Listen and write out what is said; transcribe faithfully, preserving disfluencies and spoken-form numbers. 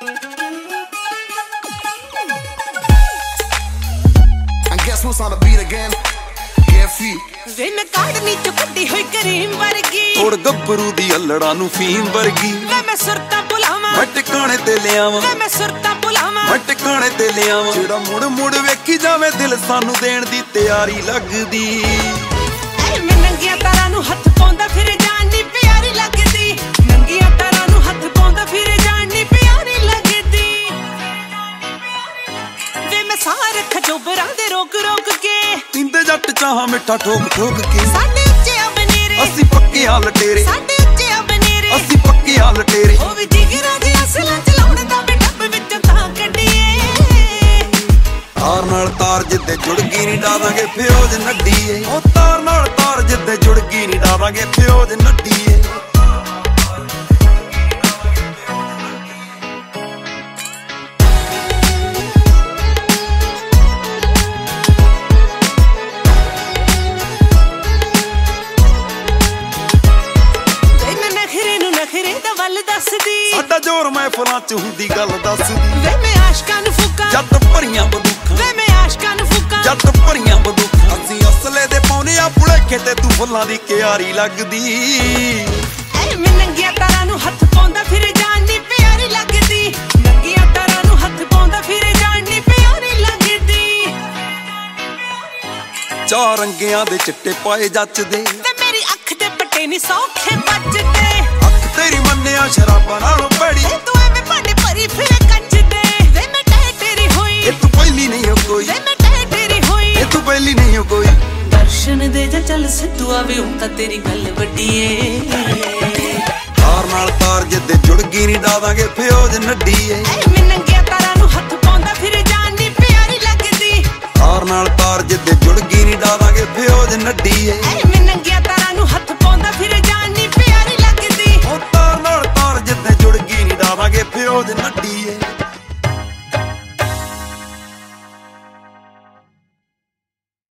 Guess who's on the beat again? Carefree. ਵੇ ਮੈਂ ਕਾੜਨੀ ਚ ਕੱਢੀ ਹੋਈ ਕਰੀਮ ਵਰਗੀ ਤੋੜ ਗੱਭਰੂ ਦੀ ਅਲੜਾਂ ਨੂੰ ਫੀਮ ਵਰਗੀ ਵੇ ਮੈਂ ਸੁਰਤਾਂ ਭੁਲਾਵਾਂ ਮੈਂ ਟਿਕਾਣੇ ਤੇ ਲਿਆਵਾਂ ਵੇ ਮੈਂ ਸੁਰਤਾਂ ਭੁਲਾਵਾਂ ਮੈਂ ਟਿਕਾਣੇ ਤੇ ਲਿਆਵਾਂ ਜਿਹੜਾ ਮੁੜ ਮੁੜ ਵੇਖੀ ਜਾਵੇ ਦਿਲ ਸਾਨੂੰ ਦੇਣ ਦੀ ਤਿਆਰੀ ਲੱਗਦੀ ਐ ਮੈਂ ਨੰਗੀਆਂ ਤਾਰਾਂ ਨੂੰ ਹੱਥ ਪਾਉਂਦਾ ਫਿਰ ਜਾਨ ਨੀ ਪਿਆਰੀ ਲੱਗਦੀ ਨੰਗੀਆਂ ਤਾਰਾਂ ਨੂੰ ਹੱਥ ਪਾਉਂਦਾ ਫਿਰ ਜਾਨ ਨੀ ਪਿਆਰੀ ਲੱਗਦੀ ਵੇ ਮੈਂ ਸਾਰੇ ਖਜੋਬਰਾਂ ਦੇ ਰੋਕ ਰੋਕ ਕੇ ਪੀਂਦੇ ਜੱਟ ਚਾਹਾਂ ਮਿੱਠਾ ਠੋਕ ਠੋਕ ਕੇ ਸਾਡੇ ਉੱਚੇ ਆ ਬਨੇਰੇ ਅਸੀਂ ਪੱਕੇ ਆ ਲਟੇਰੇ ਸਾਡੇ ਉੱਚੇ ਆ ਬਨੇਰੇ ਅਸੀਂ ਪੱਕੇ ਆ ਲਟੇਰੇ ਉਹ ਵੀ ਜਿਗਰਾਂ ਦੀ ਅਸਲਾਂ ਚਲਾਉਣ ਦਾ ਵੀ ਡੱਬ ਵਿੱਚੋਂ ਤਾਂ ਕੱਢੀਏ ਤਾਰ ਨਾਲ ਤਾਰ ਜਿੱਦੇ ਜੁੜ ਗਈ ਨੀ ਡਾਵਾਂਗੇ ਫਿਰੋਜ਼ ਨੱਡੀਏ ਉਹ ਤਾਰ ਨਾਲ ਤਾਰ ਜਿੱਦੇ ਜੁੜ ਗਈ ਨੀ ਡਾਵਾਂਗੇ ਫਿਰੋਜ਼ ਨੱਡੀਏ ਸਾਡਾ ਜ਼ੋਰ ਮਹਿਫਲਾਂ ਚ ਹੁੰਦੀ ਗੱਲ ਦੱਸਦੀ ਵੇ ਮੈਂ ਆਸ਼ਕਾਂ ਨੂੰ ਫੂਕਾਂ ਜੱਟ ਭਰੀਆਂ ਬੰਦੂਕਾਂ ਵੇ ਮੈਂ ਆਸ਼ਕਾਂ ਨੂੰ ਫੂਕਾਂ ਜੱਟ ਭਰੀਆਂ ਬੰਦੂਕਾਂ ਅਸੀਂ ਅਸਲੇ ਦੇ ਪਾਉਨੇ ਆ ਭੁਲੇਖੇ ਤੇ ਤੂੰ ਫੁੱਲਾਂ ਦੀ ਕਿਆਰੀ ਲੱਗਦੀ ਐ ਮੈਂ ਨੰਗੀਆਂ ਤਾਰਾਂ ਨੂੰ ਹੱਥ ਪਾਉਂਦਾ ਫਿਰ ਜਾਨ ਨੀ ਪਿਆਰੀ ਲੱਗਦੀ ਨੰਗੀਆਂ ਤਾਰਾਂ ਨੂੰ ਹੱਥ ਪਾਉਂਦਾ ਫਿਰ ਜਾਨ ਨੀ ਪਿਆਰੀ ਲੱਗਦੀ ਚਾਰ ਰੰਗਿਆਂ ਦੇ ਚਿੱਟੇ ਪਾਏ ਜੱਚਦੇ ਤੇ ਮੇਰੀ ਅੱਖ ਦੇ ਪੱਟੇ ਨੀ ਸੌਖੇ ਵੱਜਦੇ ਤੇਰੀ ਮੰਨਿਆ ਸ਼ਰਾਬਾਂ ਨਾਲੋਂ ਭੜੀ ਵੇ ਤੂੰ ਐਵੇਂ ਭਾਂਡੇ ਭਰੀ ਫਿਰ ਕੱਜਦੇ ਵੇ ਮੈਂ ਟਹਿ ਤੇਰੀ ਹੋਈ ਇਹ ਤੂੰ ਪਹਿਲੀ ਨਹੀਂ ਹੋ ਕੋਈ ਵੇ ਮੈਂ ਟਹਿ ਤੇਰੀ ਹੋਈ ਇਹ ਤੂੰ ਪਹਿਲੀ ਨਹੀਂ ਹੋ ਕੋਈ ਦਰਸ਼ਨ ਦੇ ਜਾ ਚੱਲ ਸਿੱਧੂ ਆਵੇ ਹੁਣ ਤਾਂ ਤੇਰੀ ਗੱਲ ਵੱਡੀਏ ਤਾਰ ਨਾਲ ਤਾਰ ਜਿੱਦੇ ਜੁੜ ਗਈ ਨੀ ਡਾਵਾਂਗੇ ਫਿਰੋਜ਼ ਨੱਡੀਏ ਐ ਮੈਂ ਨੰਗੀਆਂ ਤਾਰਾਂ ਨੂੰ ਹੱਥ ਪਾਉਂਦਾ ਫਿਰ ਜਾਨ ਨੀ ਪਿਆਰੀ ਲੱਗਦੀ ਤਾਰ ਨਾਲ ਤਾਰ ਜਿੱਦੇ ਜੁੜ ਗਈ ਨੀ ਡਾਵਾਂਗੇ ਫਿਰੋਜ਼ ਨੱਡੀਏ ਐ ਮੈਂ ਨੰਗੀਆਂ ਤਾਰਾਂ ਨੂੰ ਹੱਥ ਪਾਉਂਦਾ ਫਿਰ ਜਾਨ ਨੀ ਪਿਆਰੀ ਲੱਗਦੀ ਉਹ ਤਾਰ ਨਾਲ ਤਾਰ ਜਿੱਦੇ ਜੁੜ ਗਈ ਨੀ ਡਾਵਾਂਗੇ ਫਿਰੋਜ਼ ਨੱਡੀਏ